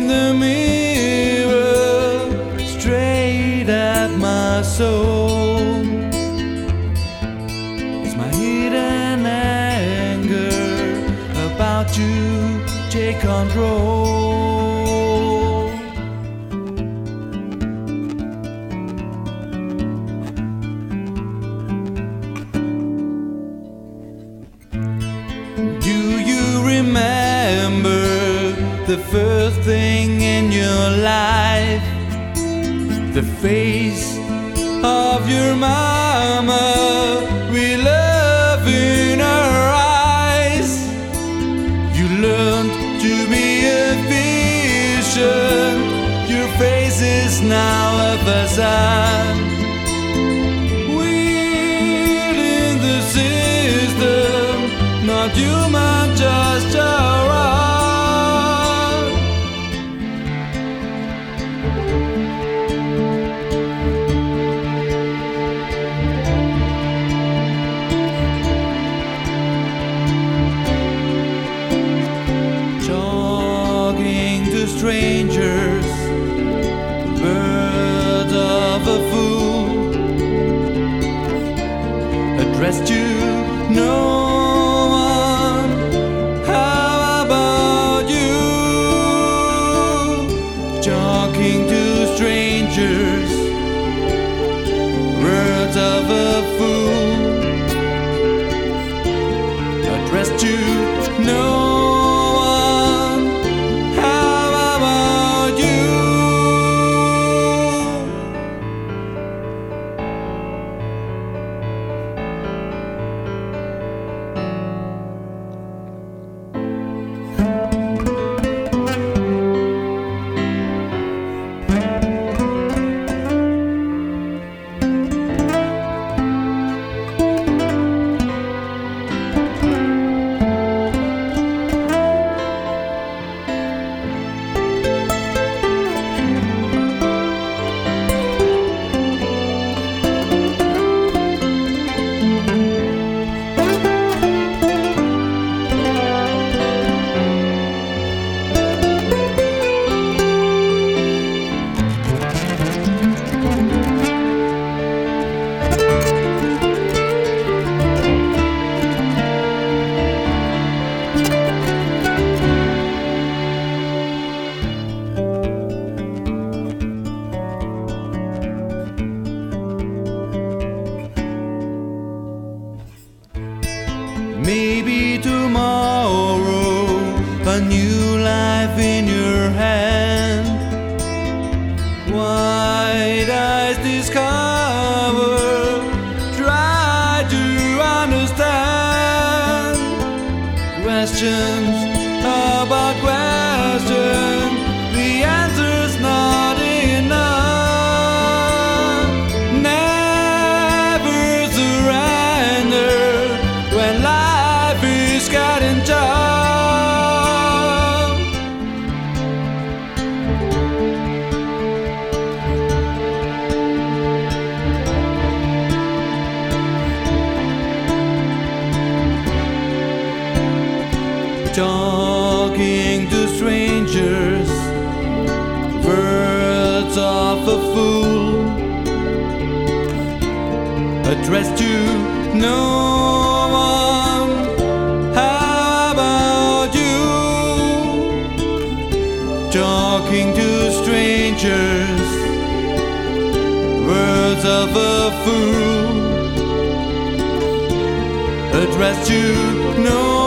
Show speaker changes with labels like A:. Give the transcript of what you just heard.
A: in the mirror, straight at my soul. It's my hidden anger about to take control. Do you remember the first thing in your life? The face of your mama with love in her eyes. You learned to be a vision. Your face is now a facade. Within the system, not human, just a rock. Talking to strangers, words of a fool, addressed to no one. How about you? Talking to strangers, words of a fool, addressed to no one. How about you? Maybe tomorrow, a new life in your hand. Wide eyes discover, try to understand. Questions about questions, the answer's not enough. Never surrender when life is getting tough. Talking to strangers, words of a fool, addressed to no one. How about you? Talking to strangers, words of a fool, addressed to no one.